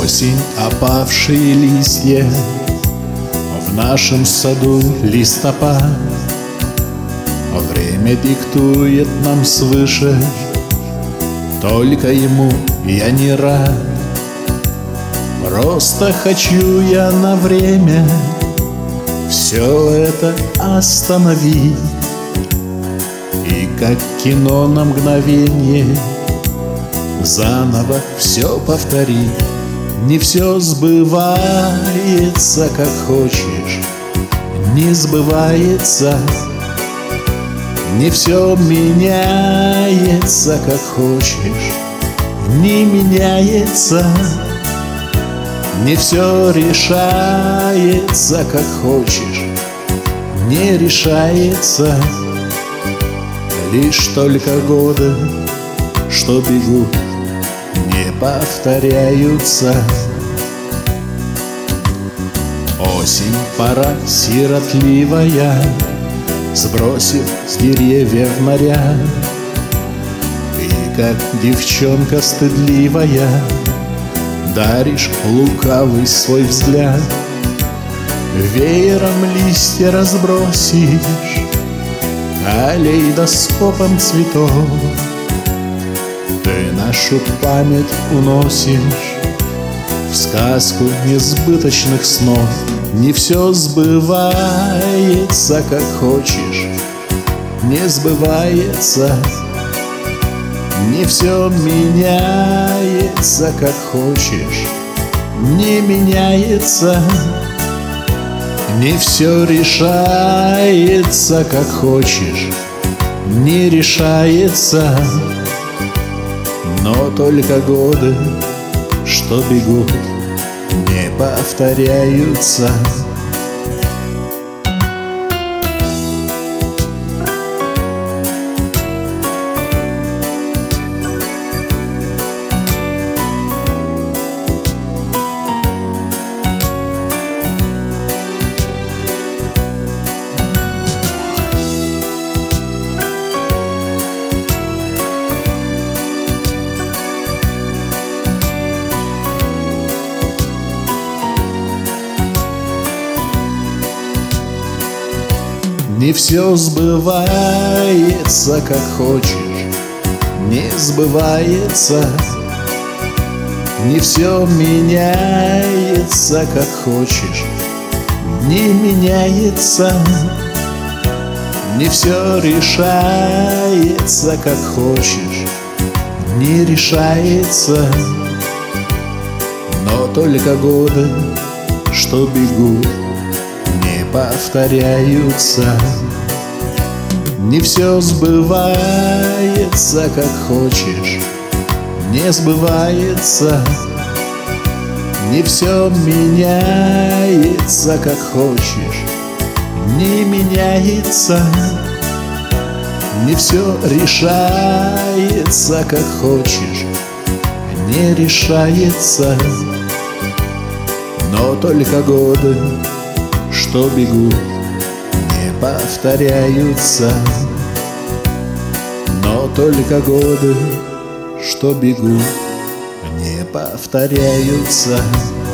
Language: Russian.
Осень, опавшие листья, в нашем саду листопад. Время диктует нам свыше, только ему я не рад. Просто хочу я на время все это остановить и как кино на мгновение заново все повторить. Не все сбывается, как хочешь, не сбывается. Не все меняется, как хочешь, не меняется. Не все решается, как хочешь, не решается. Лишь только годы, что бегут, не повторяются. Осень, пора сиротливая, сбросив с деревьев моря. И как девчонка стыдливая даришь лукавый свой взгляд. Веером листья разбросишь калейдоскопом цветов. Ты нашу память уносишь в сказку несбыточных снов. Не все сбывается, как хочешь, не сбывается. Не все меняется, как хочешь, не меняется. Не все решается, как хочешь, не решается. Но только годы, что бегут, не повторяются. Не все сбывается, как хочешь, не сбывается. Не все меняется, как хочешь, не меняется. Не все решается, как хочешь, не решается. Но только годы, что бегут, не повторяются. Не все сбывается, как хочешь, не сбывается. Не все меняется, как хочешь, не меняется. Не все решается, как хочешь, не решается. Но только годы, что бегут, не повторяются. Но только годы, что бегут, не повторяются.